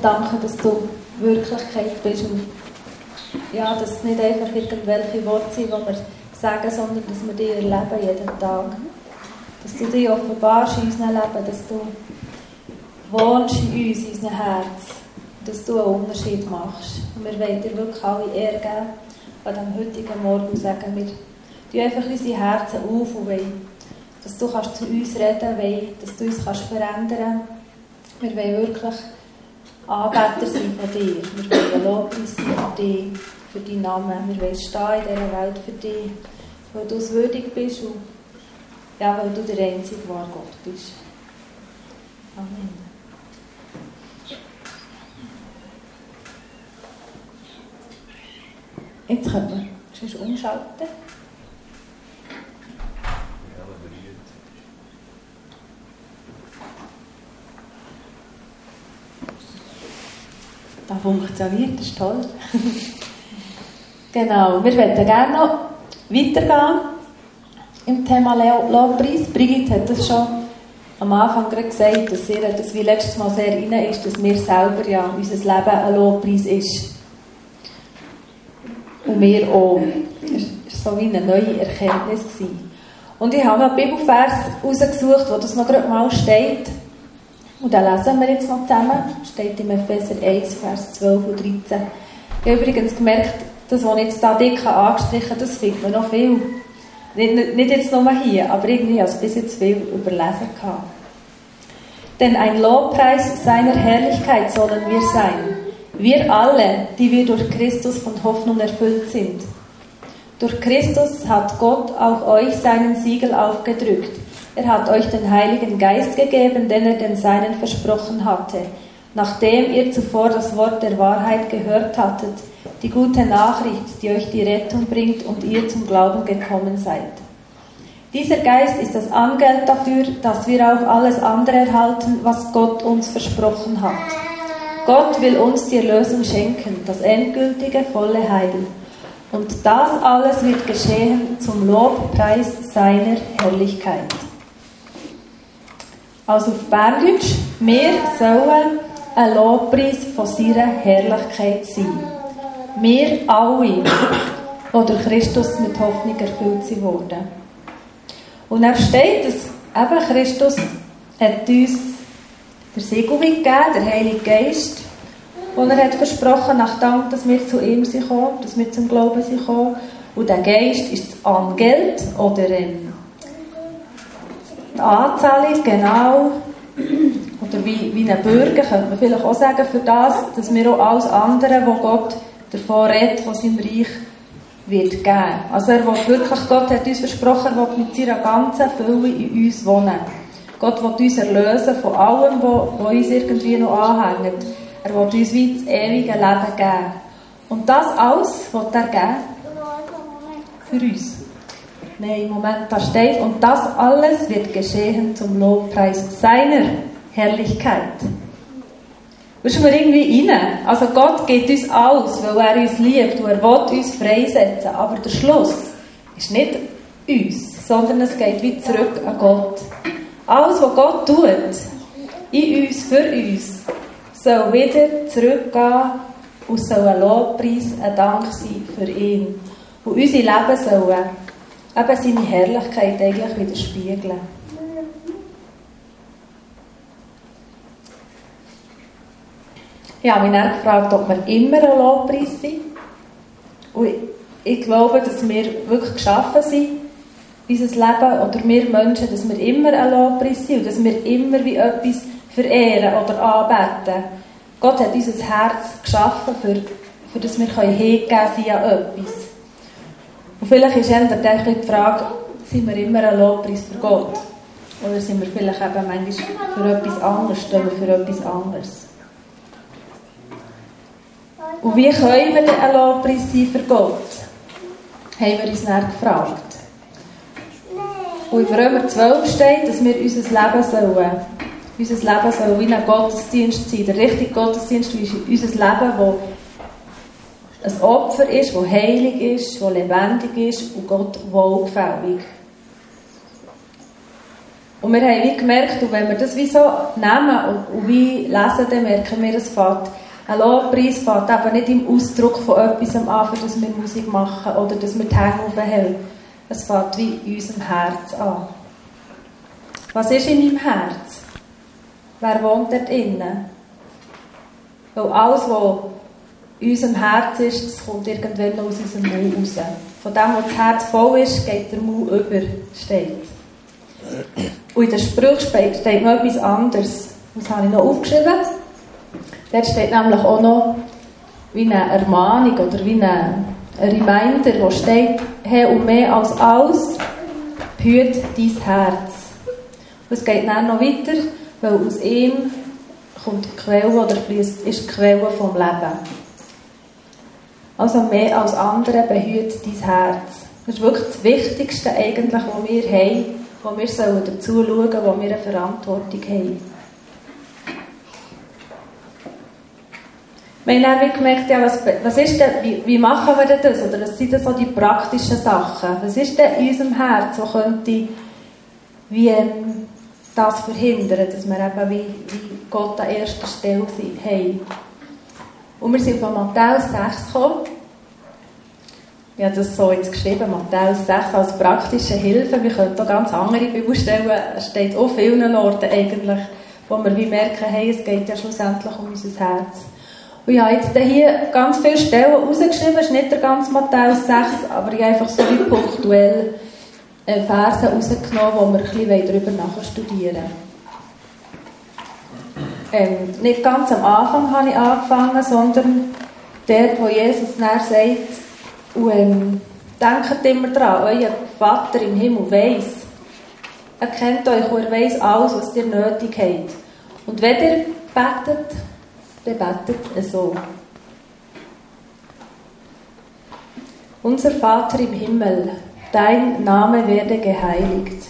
danken, dass du Wirklichkeit bist und ja, dass es nicht einfach irgendwelche Worte sind, die wir sagen, sondern dass wir dich erleben jeden Tag. Dass du dich offenbarst in unserem Leben, dass du wohnst in uns, in unserem Herz, dass du einen Unterschied machst. Und wir wollen dir wirklich alle Ehre geben an diesem heutigen Morgen und sagen, wir tun einfach unsere Herzen auf und wollen, dass du kannst zu uns reden willst, dass du uns kannst verändern kannst. Wir wollen wirklich Anbeter sein von dir. Wir wollen Lobpreis sein für dich, für deinen Namen. Wir wollen stehen in dieser Welt für dich, weil du es würdig bist und ja, weil du der einzige wahre Gott bist. Amen. Jetzt können wir sonst umschalten. Das funktioniert, das ist toll. Genau, wir möchten gerne noch weitergehen im Thema Lobpreis. Brigitte hat das schon am Anfang gerade gesagt, dass ihr das wie letztes Mal sehr rein ist, dass wir selber ja unser Leben ein Lobpreis ist. Und wir auch. Das war so wie eine neue Erkenntnis gewesen. Und ich habe noch einen Bibelvers rausgesucht, wo das noch gerade mal steht. Und den lesen wir jetzt noch zusammen. Steht im Epheser 1, Vers 12 und 13. Ich habe übrigens gemerkt, das, was ich jetzt hier dick angestrichen habe, das findet man noch viel. Nicht jetzt nur hier, aber irgendwie habe ich bis jetzt viel überlesen gehabt. Denn ein Lobpreis seiner Herrlichkeit sollen wir sein. Wir alle, die wir durch Christus von Hoffnung erfüllt sind. Durch Christus hat Gott auch euch seinen Siegel aufgedrückt. Er hat euch den Heiligen Geist gegeben, den er den Seinen versprochen hatte, nachdem ihr zuvor das Wort der Wahrheit gehört hattet, die gute Nachricht, die euch die Rettung bringt und ihr zum Glauben gekommen seid. Dieser Geist ist das Angeld dafür, dass wir auch alles andere erhalten, was Gott uns versprochen hat. Gott will uns die Erlösung schenken, das endgültige, volle Heil. Und das alles wird geschehen zum Lobpreis seiner Herrlichkeit. Also auf Berndeutsch, wir sollen ein Lobpreis von seiner Herrlichkeit sein. Wir alle, die durch Christus mit Hoffnung erfüllt wurden. Und dann steht, dass eben Christus hat uns der Siegel gegeben, der Heilige Geist, und er hat versprochen, nachdem, dass wir zu ihm sind gekommen, dass wir zum Glauben sind gekommen. Und der Geist ist das Angeld, oder die Anzahlung, genau, oder wie ein Bürger, könnte man vielleicht auch sagen, für das, dass wir auch alles andere, was Gott davon redet, von seinem Reich, wird geben. Also er will wirklich, Gott hat uns versprochen, er will mit seiner ganzen Fülle in uns wohnen. Gott will uns erlösen von allem, was uns irgendwie noch anhängt. Er will uns wie das ewige Leben geben. Und das alles will er geben für uns. Nein, im Moment, da steht, und das alles wird geschehen zum Lobpreis seiner Herrlichkeit. Willst du mir irgendwie rein? Also Gott gibt uns alles, weil er uns liebt und er will uns freisetzen. Aber der Schluss ist nicht uns, sondern es geht wie zurück an Gott. Alles, was Gott tut, in uns, für uns, soll wieder zurückgehen und soll ein Lobpreis, ein Dank sein für ihn. Und unser Leben soll eben seine Herrlichkeit eigentlich widerspiegeln. Ich habe mich dann gefragt, ob wir immer ein Lobpreis sind. Und ich glaube, dass wir wirklich geschaffen sind, unser Leben, oder wir Menschen, dass wir immer ein Lobpreis sind und dass wir immer wie etwas verehren oder anbeten. Gott hat unser Herz geschaffen, für das wir hingegeben sein an etwas. Und vielleicht ist eher die Frage, sind wir immer ein Lobpreis für Gott? Oder sind wir vielleicht eben manchmal für etwas anderes, stehen wir für etwas anderes? Und wie können wir denn ein Lobpreis sein für Gott? Haben wir uns dann gefragt. Und in Römer 12 steht, dass wir unser Leben sollen wie ein Gottesdienst sein. Der richtige Gottesdienst ist unser Leben, das ein Opfer ist, das heilig ist, das lebendig ist und Gott wohlgefällig. Und wir haben wie gemerkt, und wenn wir das wie so nehmen und wie lesen, dann merken wir, es fängt, ein Lobpreis fängt eben nicht im Ausdruck von etwas an, für das wir Musik machen oder dass wir die Hänge aufhellen. Es fängt wie in unserem Herz an. Was ist in meinem Herz? Wer wohnt dort innen? Weil alles, was in unserem Herz ist, das kommt irgendwann aus unserem Mund raus. Von dem, wo das Herz voll ist, geht der Mund über, steht. Und in der Sprüche steht noch etwas anderes. Das habe ich noch aufgeschrieben. Dort steht nämlich auch noch wie eine Ermahnung oder wie ein Reminder, wo steht, hey, und mehr als alles, behüt dein Herz. Und es geht dann noch weiter, weil aus ihm kommt die Quelle oder fließt, ist die Quelle vom Leben. Also mehr als andere behüt dein Herz. Das ist wirklich das Wichtigste eigentlich, was wir haben, wo wir dazu schauen sollen, wo wir eine Verantwortung haben. Wir haben dann gemerkt, ja, was ist denn, wie machen wir denn das? Oder was sind denn so die praktischen Sachen? Was ist denn in unserem Herz, wo könnte das verhindern, dass wir eben wie Gott an erster Stelle haben? Und wir sind von Matthäus 6 gekommen. Ich habe das so jetzt geschrieben, Matthäus 6 als praktische Hilfe. Wir können auch ganz andere Bibelstellen, es steht auch vielen Orten eigentlich, wo wir wie merken, hey, es geht ja schlussendlich um unser Herz. Und ich habe jetzt hier ganz viele Stellen rausgeschrieben, es ist nicht der ganze Matthäus 6, aber ich habe einfach so wie punktuell Verse rausgenommen, wo wir ein bisschen darüber nachstudieren. Nicht ganz am Anfang habe ich angefangen, sondern dort, wo Jesus dann sagt, und denkt immer daran, euer Vater im Himmel weiss, er kennt euch und er weiss alles, was ihr nötig habt. Und wenn ihr betet, dann betet so. Unser Vater im Himmel, dein Name werde geheiligt.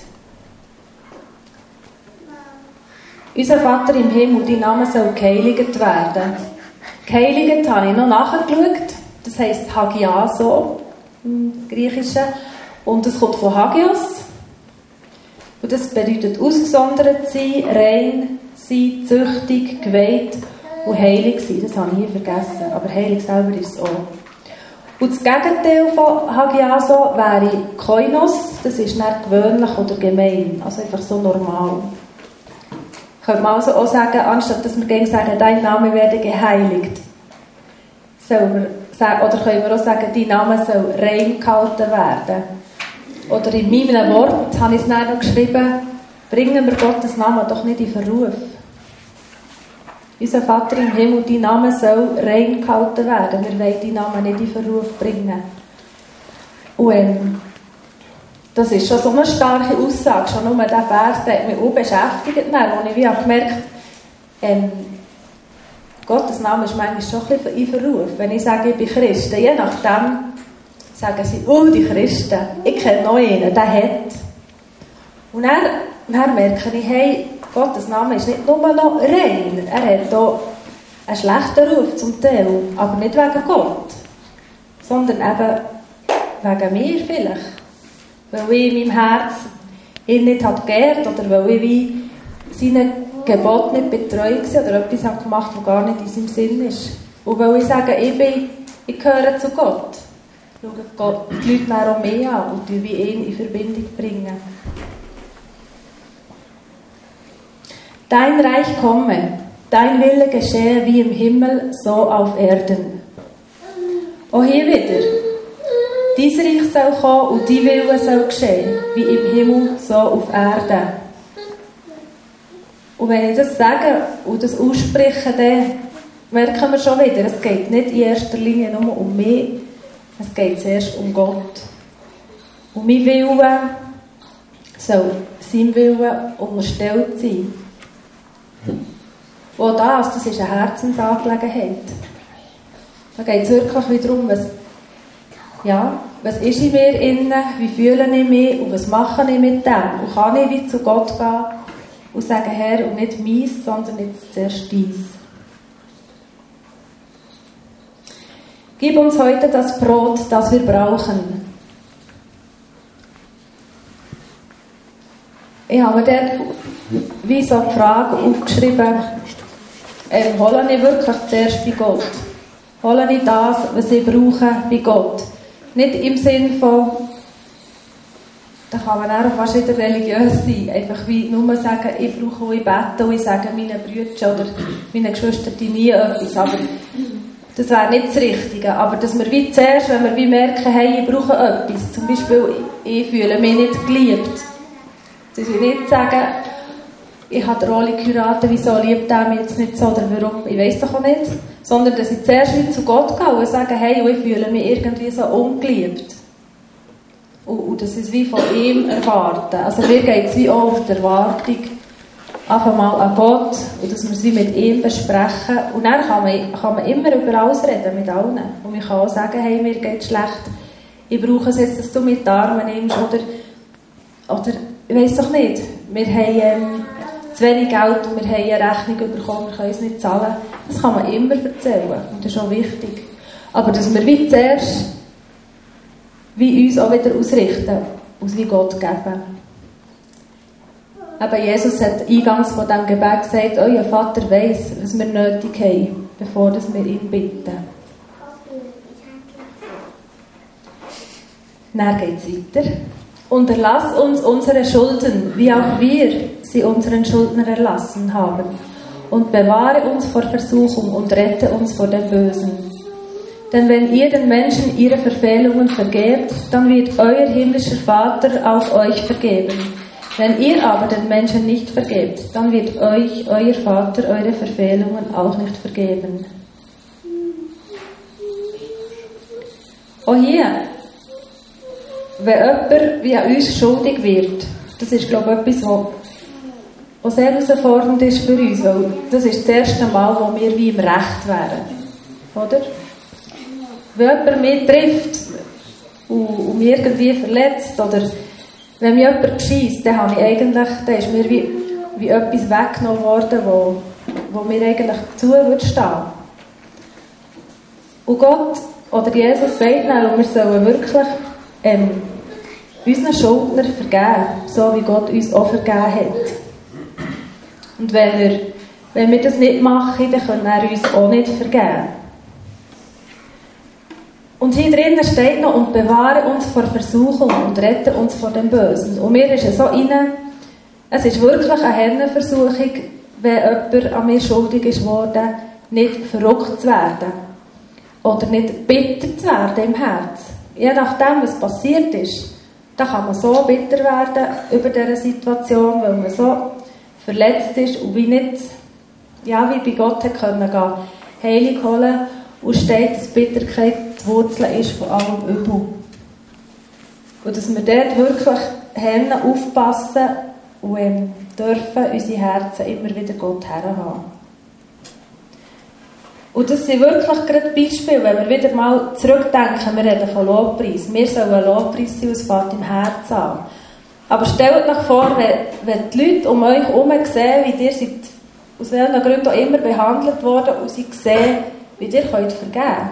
Unser Vater im Himmel, dein Name soll geheiligt werden. Geheiligt habe ich noch nachgeschaut. Das heisst Hagiaso im Griechischen. Und das kommt von Hagios. Und das bedeutet ausgesondert sein, rein sein, züchtig, geweiht und heilig sein. Das habe ich hier vergessen. Aber heilig selber ist es auch. Und das Gegenteil von Hagiaso wäre Koinos. Das ist nicht gewöhnlich oder gemein. Also einfach so normal. Könnte man also auch sagen, anstatt dass wir gegen sagen, dein Name werde geheiligt, oder können wir auch sagen, dein Name soll rein gehalten werden. Oder in meinem Wort habe ich es dann noch geschrieben, bringen wir Gottes Namen doch nicht in Verruf. Unser Vater im Himmel, dein Name soll rein gehalten werden. Wir wollen deinen Namen nicht in Verruf bringen. Und das ist schon so eine starke Aussage. Schon nur dieser Vers, der hat mich auch beschäftigt, wo ich wie habe gemerkt, Gottes Name ist manchmal schon ein bisschen in Verruf. Wenn ich sage, ich bin Christen, je nachdem sagen sie, die Christen, ich kenne noch einen, der hat. Und dann merke ich, hey, Gottes Name ist nicht nur noch rein, er hat auch einen schlechten Ruf zum Teil, aber nicht wegen Gott, sondern eben wegen mir vielleicht. Weil ich in meinem Herz ihn nicht geehrt oder weil ich wie seine Gebot nicht betreut war oder etwas habe gemacht, was gar nicht in seinem Sinn ist. Und weil ich sage, ich gehöre zu Gott, schauen die Leute dann auch mich an und wie ihn in Verbindung bringen. Dein Reich komme, dein Wille geschehe wie im Himmel, so auf Erden. Auch hier wieder. Dein Reich soll kommen und dein Wille soll geschehen, wie im Himmel, so auf Erden. Und wenn ich das sage und das ausspreche, dann merken wir schon wieder, es geht nicht in erster Linie nur um mich, es geht zuerst um Gott. Und mein Wille soll seinem Willen unterstellt sein. Und das ist eine Herzensangelegenheit. Da geht es wirklich wieder darum, was ist in mir innen, wie fühle ich mich und was mache ich mit dem? Und kann ich wie zu Gott gehen und sagen, Herr, und nicht meins, sondern jetzt zuerst dies. Gib uns heute das Brot, das wir brauchen. Ich habe mir dort wie so die Frage aufgeschrieben, hole ich wirklich zuerst bei Gott? Hole ich das, was ich brauche, bei Gott? Nicht im Sinn von, da kann man auch fast wieder religiös sein, einfach wie nur sagen, ich brauche, wo ich bete, und ich sage meinen Brüdern oder meinen Geschwistern nie etwas, aber das wäre nicht das Richtige. Aber dass wir wie zuerst, wenn wir wie merken, hey, ich brauche etwas, zum Beispiel, ich fühle mich nicht geliebt, dass ich nicht sagen, ich habe den Oli geheiratet, wieso liebt er mich jetzt nicht so, oder warum, ich weiss doch auch nicht, sondern dass ich zuerst wie zu Gott gehe und sage, hey, ich fühle mich irgendwie so ungeliebt. Und das ist wie von ihm erwarten. Also mir geht es wie auch auf die Erwartung einfach mal an Gott und dass wir es wie mit ihm besprechen. Und dann kann man immer über alles reden, mit allen. Und man kann auch sagen, hey, mir geht es schlecht, ich brauche es jetzt, dass du mit den Armen nimmst. Oder ich weiss doch nicht, wir haben zu wenig Geld und wir haben eine Rechnung bekommen, wir können es nicht zahlen. Das kann man immer erzählen und das ist auch wichtig. Aber dass wir wie zuerst wie uns auch wieder ausrichten, aus wie Gott geben. Aber Jesus hat eingangs von diesem Gebet gesagt, euer Vater weiss, was wir nötig haben, bevor wir ihn bitten. Dann geht es weiter. Und erlass uns unsere Schulden, wie auch wir sie unseren Schuldnern erlassen haben. Und bewahre uns vor Versuchung und rette uns vor dem Bösen. Denn wenn ihr den Menschen ihre Verfehlungen vergebt, dann wird euer himmlischer Vater auch euch vergeben. Wenn ihr aber den Menschen nicht vergebt, dann wird euch euer Vater eure Verfehlungen auch nicht vergeben. Auch hier, wenn jemand wie an uns schuldig wird, das ist, glaube ich, etwas, was sehr herausfordernd ist für uns, weil das ist das erste Mal, wo wir wie im Recht wären. Oder? Wenn jemand mich trifft und mich irgendwie verletzt, oder wenn mir jemand beschiesst, dann ist mir wie etwas weggenommen worden, wo mir eigentlich zu würde stehen. Und Gott oder Jesus sagt dann, wir sollen wirklich unseren Schuldner vergeben, so wie Gott uns auch vergeben hat. Und wenn wir das nicht machen, dann können wir uns auch nicht vergeben. Und hier drinnen steht noch, und bewahre uns vor Versuchung und rette uns vor dem Bösen. Und mir ist es so rein, es ist wirklich eine Hernenversuchung, wenn jemand an mir schuldig ist worden, nicht verrückt zu werden. Oder nicht bitter zu werden im Herz. Je nachdem, was passiert ist, da kann man so bitter werden über diese Situation, weil man so verletzt ist und wie nicht, ja, wie bei Gott hat können gehen, Heilung holen, und steht, dass Bitterkeit die Wurzel ist von allem Übel. Und dass wir dort wirklich Hände aufpassen und dürfen unsere Herzen immer wieder Gott herhaben. Und das sind wirklich gerade Beispiele, wenn wir wieder mal zurückdenken, wir reden von Lobpreis. Wir sollen ein Lobpreis sein, was fängt im Herzen an. Aber stellt euch vor, wenn die Leute um euch herum sehen, wie ihr seid aus welchen Gründen auch immer behandelt worden, und sie sehen, wie ihr könnt vergeben.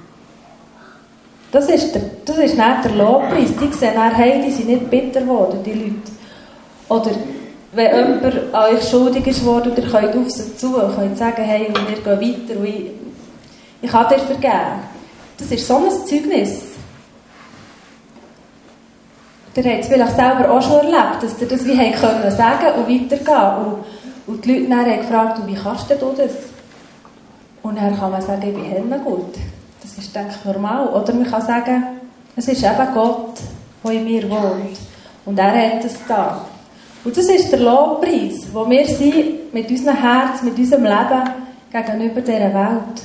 Das ist nicht der Lobpreis. Die sehen dann, hey, die sind nicht bitter geworden, die Leute. Oder wenn jemand an euch schuldig ist worden, ihr könnt auf sie zu und könnt sagen, hey, wir gehen weiter und ich kann dir vergeben. Das ist so ein Zeugnis. Ihr habt es vielleicht selber auch schon erlebt, dass ihr das wie können sagen und weitergehen. Und die Leute dann haben gefragt, wie kannst du das? Und dann kann man sagen, ich bin Hennengut. Das ist, denke ich, normal. Oder man kann sagen, es ist eben Gott, der in mir wohnt. Und er hat es da. Und das ist der Lobpreis, wo wir sind mit unserem Herz, mit unserem Leben gegenüber dieser Welt.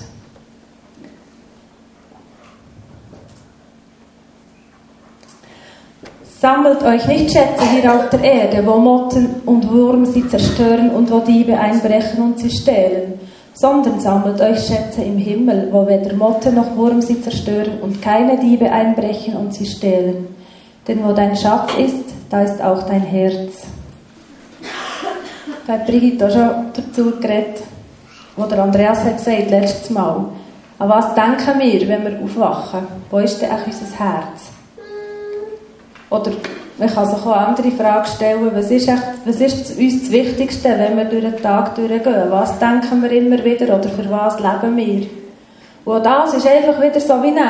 Sammelt euch nicht Schätze hier auf der Erde, wo Motten und Wurm sie zerstören und wo Diebe einbrechen und sie stehlen, sondern sammelt euch Schätze im Himmel, wo weder Motte noch Wurm sie zerstören und keine Diebe einbrechen und sie stehlen. Denn wo dein Schatz ist, da ist auch dein Herz. Da hat Brigitte auch schon dazu geredet, wo der Andreas hat gesagt, letztes Mal. An was denken wir, wenn wir aufwachen? Wo ist denn auch unser Herz? Oder Man kann sich auch andere Fragen stellen, was ist uns das Wichtigste, wenn wir durch den Tag durchgehen? Was denken wir immer wieder oder für was leben wir? Und das ist einfach wieder so wie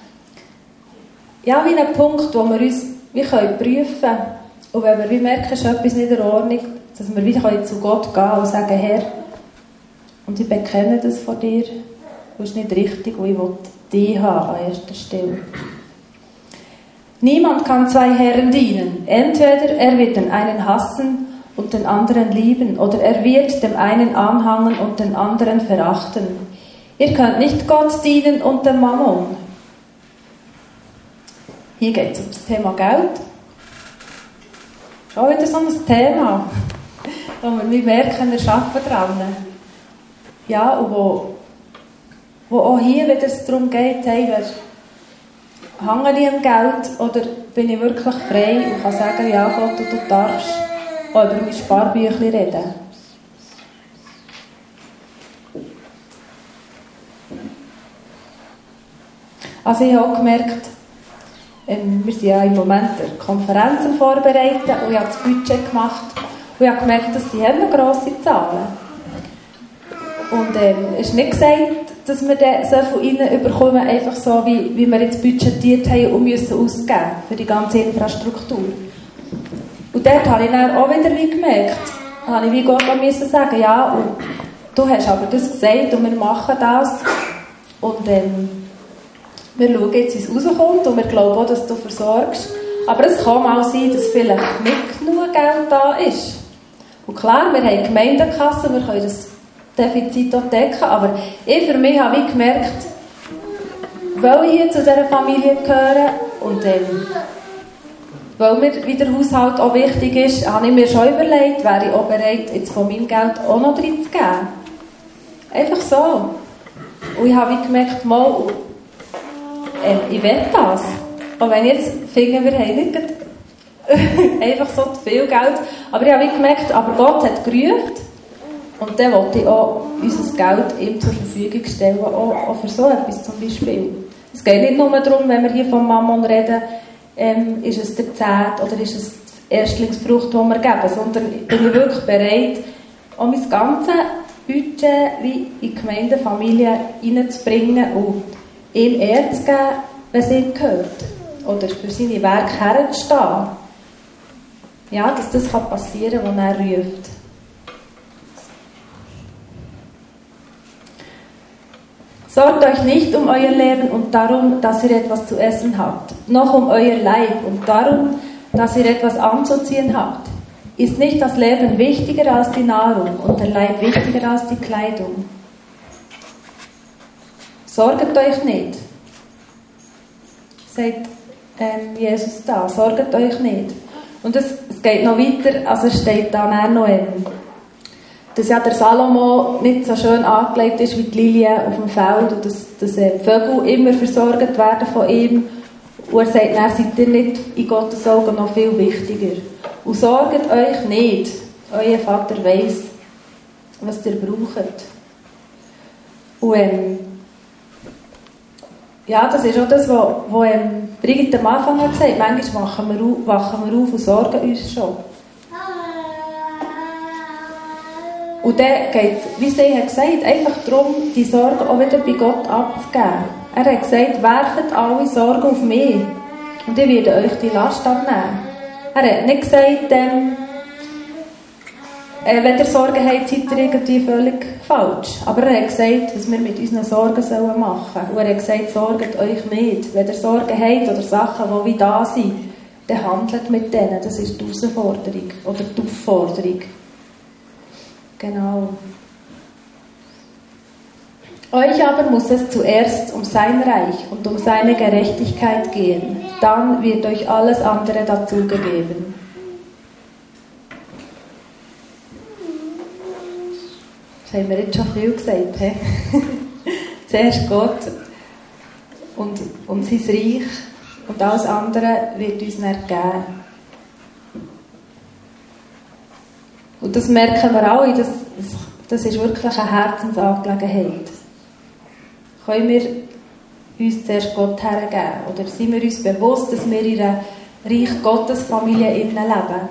ein Punkt, wo wir uns wie prüfen können. Und wenn wir wie merken, ist etwas nicht in Ordnung, dass wir wieder zu Gott gehen und sagen, Herr, und ich bekenne das vor dir, das ist nicht richtig und ich will dich haben an erster Stelle. Niemand kann zwei Herren dienen. Entweder er wird den einen hassen und den anderen lieben, oder er wird dem einen anhangen und den anderen verachten. Ihr könnt nicht Gott dienen und dem Mammon. Hier geht es um das Thema Geld. Schon wieder so ein Thema, wo wir merken, wir arbeiten dran. Ja, und wo auch hier wieder darum geht, hey, hänge ich am Geld oder bin ich wirklich frei und kann sagen, ja Gott, du darfst auch über mein Sparbüchlein reden. Also ich habe auch gemerkt, wir sind ja im Moment Konferenzen vorbereiten und ich habe das Budget gemacht und ich habe gemerkt, dass sie haben grosse Zahlen. Und es ist nicht gesagt, dass wir dann so von ihnen bekommen, einfach so, wie wir jetzt budgetiert haben und müssen ausgeben für die ganze Infrastruktur. Und dort habe ich dann auch wieder gemerkt, habe ich wie Gott müssen sagen, ja, und du hast aber das gesagt und wir machen das. Und wir schauen jetzt, wie es rauskommt und wir glauben auch, dass du versorgst. Aber es kann mal sein, dass vielleicht nicht genug Geld da ist. Und klar, wir haben Gemeindekassen, wir können das Defizit decken, aber ich für mich habe ich gemerkt, weil ich hier zu dieser Familie gehöre und weil mir wieder der Haushalt auch wichtig ist, habe ich mir schon überlegt, wäre ich auch bereit, jetzt von meinem Geld auch noch reinzugeben. Einfach so. Und ich habe gemerkt, mal, ich will das. Und wenn ich jetzt finde, wir haben nicht einfach so viel Geld, aber ich habe gemerkt, aber Gott hat gerufen. Und dann wollte ich auch unser Geld ihm zur Verfügung stellen, auch für so etwas zum Beispiel. Es geht nicht nur darum, wenn wir hier vom Mammon reden, ist es der Zehnt oder ist es die Erstlingsfrucht, die wir geben, sondern bin ich wirklich bereit, auch mein ganzes Budget wie in die Gemeindefamilie reinzubringen und ihm Ehre zu geben, wenn es ihm gehört. Oder für seine Werke herzustehen. Ja, dass das passieren kann, was er ruft. Sorgt euch nicht um euer Leben und darum, dass ihr etwas zu essen habt, noch um euer Leib und darum, dass ihr etwas anzuziehen habt. Ist nicht das Leben wichtiger als die Nahrung und der Leib wichtiger als die Kleidung? Sorgt euch nicht, sagt Jesus da, sorgt euch nicht. Und es geht noch weiter, also es steht dann noch dass ja der Salomo nicht so schön angelegt ist wie die Lilien auf dem Feld und dass die Vögel immer versorgt werden von ihm. Und er sagt, dann seid ihr nicht in Gottes Augen noch viel wichtiger. Und sorgt euch nicht, euer Vater weiss, was ihr braucht. Und ja, das ist auch das, was Brigitte am Anfang hat gesagt. Manchmal wachen wir auf und sorgen uns schon. Und dann geht es, wie sie hat gesagt, einfach darum, die Sorgen auch wieder bei Gott abzugeben. Er hat gesagt, werft alle Sorgen auf mich und ich werde euch die Last abnehmen. Er hat nicht gesagt, wenn ihr Sorgen habt, seid ihr irgendwie völlig falsch. Aber er hat gesagt, was wir mit unseren Sorgen machen sollen. Und er hat gesagt, sorgt euch nicht. Wenn ihr Sorgen habt oder Sachen, die wie da sind, dann handelt mit denen. Das ist die Herausforderung oder die Aufforderung. Genau. Euch aber muss es zuerst um sein Reich und um seine Gerechtigkeit gehen. Dann wird euch alles andere dazugegeben. Das haben wir jetzt schon viel gesagt. He? Zuerst Gott und sein Reich und alles andere wird uns nicht geben. Und das merken wir alle, das ist wirklich eine Herzensangelegenheit. Können wir uns zuerst Gott hergeben? Oder sind wir uns bewusst, dass wir in einer Reich Gottes Familie innen leben.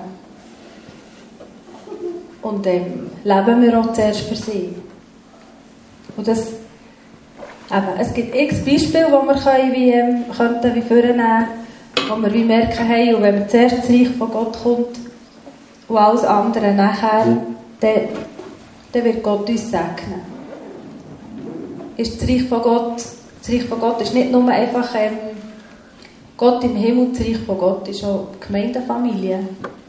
Und leben wir auch zuerst für sie. Und das, eben, es gibt x Beispiele, die wir könnten wie vornehmen, wo wir wie merken, hey, und wenn wir zuerst das Reich von Gott kommt und alles andere nachher, dann wird Gott uns segnen. Ist das Reich von Gott ist nicht nur einfach Gott im Himmel, das Reich von Gott ist auch die Gemeindefamilie.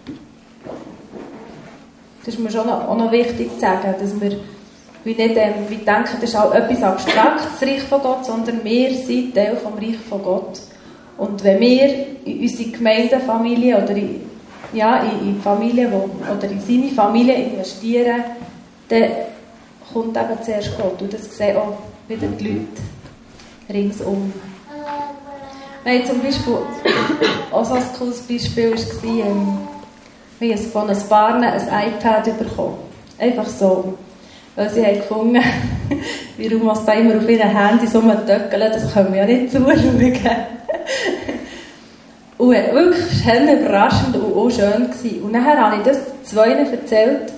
Das ist mir schon auch noch wichtig zu sagen, dass wir wie nicht wie denken, das ist auch etwas Abstraktes, das Reich von Gott, sondern wir sind Teil vom Reich von Gott. Und wenn wir in unsere Gemeindefamilie oder in die Familie oder in seine Familie investieren, dann kommt eben zuerst Gott. Und das sehen auch wieder die Leute ringsum. Wir haben zum Beispiel auch so ein cooles Beispiel war, wir haben von ein paar ein iPad bekommen. Einfach so. Weil sie haben gefunden, wie Rumas da immer auf ihren Handys rumtöckeln, das können wir ja nicht zuschauen. Und wirklich überraschend und auch schön gewesen. Und nachher habe ich das zwei erzählt,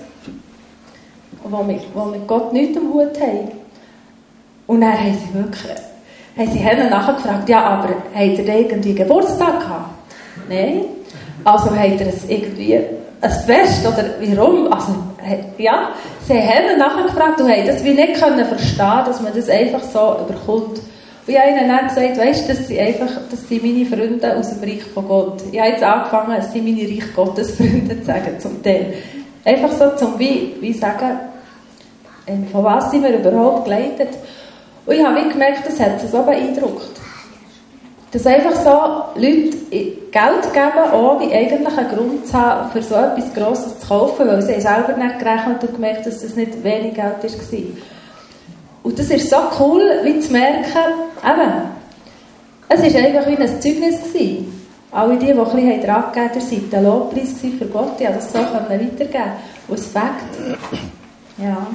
die mit Gott nichts am Hut haben. Und dann haben sie nachher gefragt, ja, aber habt ihr irgendwie Geburtstag gehabt? Nein. Also habt ihr irgendwie ein Fest oder warum? Also, ja, sie haben nachher gefragt und haben das wie nicht können verstehen, dass man das einfach so überkommt. Und ich habe ihnen dann gesagt, weisst du, das sind meine Freunde aus dem Reich von Gott. Ich habe jetzt angefangen, es sind meine Reich Gottes Freunde zu sagen, zum Teil. Einfach so zum wie sagen, von was sind wir überhaupt geleitet. Und ich habe gemerkt, das hat sie so beeindruckt. Dass einfach so Leute Geld geben, ohne eigentlich einen Grund zu haben, für so etwas Grosses zu kaufen, weil sie selber nicht gerechnet und gemerkt, dass das nicht wenig Geld war. Und das ist so cool, wie zu merken, eben, es war einfach wie ein Zeugnis gewesen. Alle die ein bisschen dran gegeben haben, war ein Lobpreis für Gott, die das so weitergeben. Und das Fakt, ja.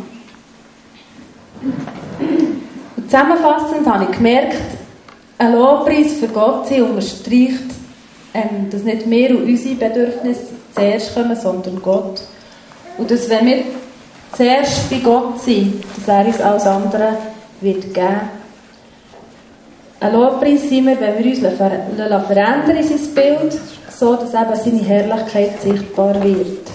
Und zusammenfassend habe ich gemerkt, ein Lobpreis für Gott sie unterstreicht, dass nicht wir und unsere Bedürfnisse zuerst kommen, sondern Gott. Und dass, wenn wir zuerst bei Gott sind, dass er uns alles andere wird geben. Ein Lobpreis sind wir, wenn wir uns verändern in sein Bild, so dass eben seine Herrlichkeit sichtbar wird.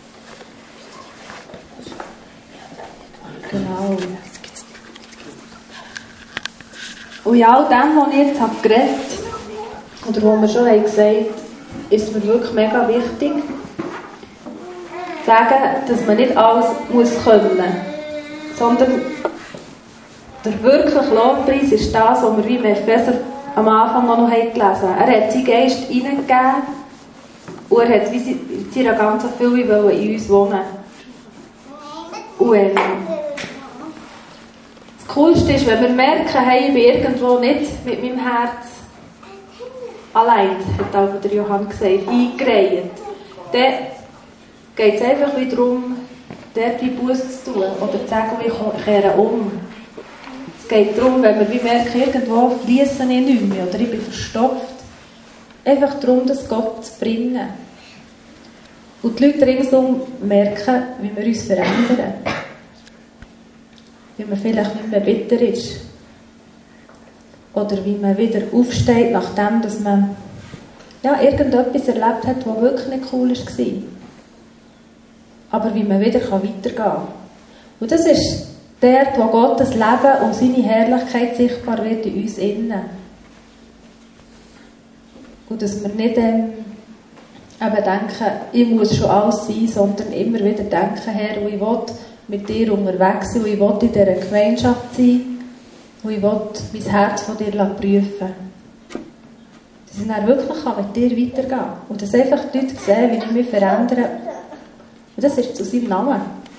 Genau. Und in all dem, was ich jetzt geredet habe, oder was wir schon haben gesagt, ist mir wirklich mega wichtig, zu sagen, dass man nicht alles können muss, sondern der wirkliche Lobpreis ist das, was wir wie Epheser am Anfang noch gelesen haben. Er hat seinen Geist hineingegeben und er hat wie in seiner ganzen Fülle in uns wohnen. Und das Coolste ist, wenn wir merken, hey, ich bin irgendwo nicht mit meinem Herz allein, hat auch der Johann gesagt, eingereiht. Dann geht es einfach wieder darum, dort die Buße zu tun oder zu sagen, ich kehre um. Es geht darum, wenn wir wie merken, irgendwo fließen ich nicht mehr oder ich bin verstopft, einfach darum, das Gott zu bringen. Und die Leute ringsum merken, wie wir uns verändern. Wie man vielleicht nicht mehr bitter ist. Oder wie man wieder aufsteht, nachdem dass man irgendetwas erlebt hat, was wirklich nicht cool war. Aber wie man wieder weitergehen kann. Und das ist dort, wo Gottes Leben und seine Herrlichkeit sichtbar wird in uns innen. Und dass wir nicht denken, ich muss schon alles sein, sondern immer wieder denken, Herr, ich will mit dir unterwegs sein und ich will in dieser Gemeinschaft sein und ich will mein Herz von dir prüfen. Dass ich dann wirklich mit dir weitergehen kann. Und dass einfach die Leute sehen, wie ich mich verändere. Und das ist zu seinem Namen.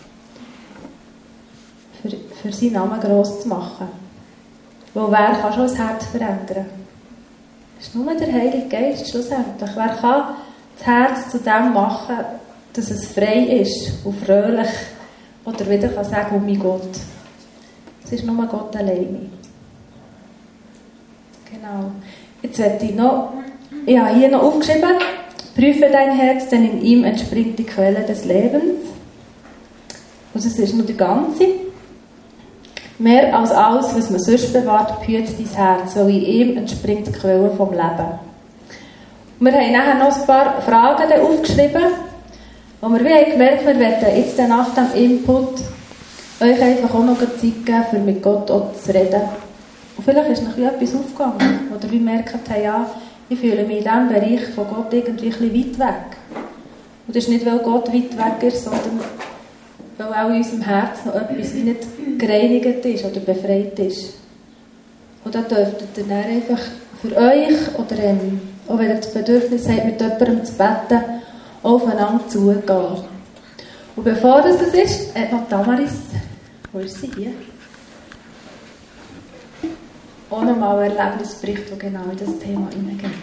Für seinen Namen gross zu machen. Weil wer kann schon das Herz verändern? Das ist nur der Heilige Geist schlussendlich. Wer kann das Herz zu dem machen, dass es frei ist und fröhlich oder wieder kann sagen, oh mein Gott. Es ist nur Gott alleine. Genau. Jetzt werde ich noch Ich habe hier noch aufgeschrieben, prüfe dein Herz, denn in ihm entspringt die Quelle des Lebens. Und es ist nur die ganze. Mehr als alles, was man sonst bewahrt, behüt dein Herz, weil in ihm entspringt die Quelle vom Leben. Und wir haben nachher noch ein paar Fragen aufgeschrieben, wo wir wie gemerkt haben, wir werden jetzt nach dem Input euch einfach auch noch Zeit geben, für mit Gott auch zu reden. Und vielleicht ist noch etwas aufgegangen, oder wir merken, ja, ich fühle mich in diesem Bereich von Gott irgendwie ein bisschen weit weg. Und das ist nicht, weil Gott weit weg ist, sondern weil auch in unserem Herz noch etwas wie nicht gereinigt ist oder befreit ist. Und da dürftet ihr dann einfach für euch, oder auch wenn ihr das Bedürfnis habt, mit jemandem zu beten, aufeinander zugehen. Und bevor das ist, hat noch Damaris, wo ist sie hier? Auch nochmal ein Erlebnisbericht, der genau in das Thema hineingeht.